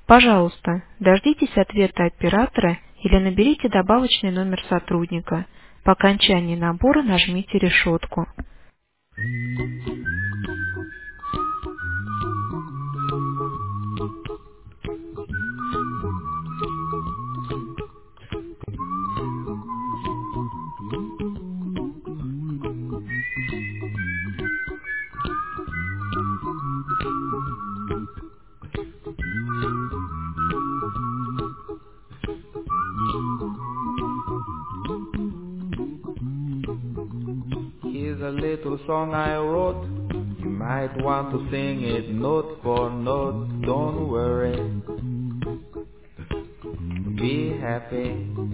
Пожалуйста, дождитесь ответа оператора или наберите добавочный номер сотрудника. По окончании набора нажмите решетку. Here's a little song I wrote. You might want to sing it note for note. Don't worry, be happy.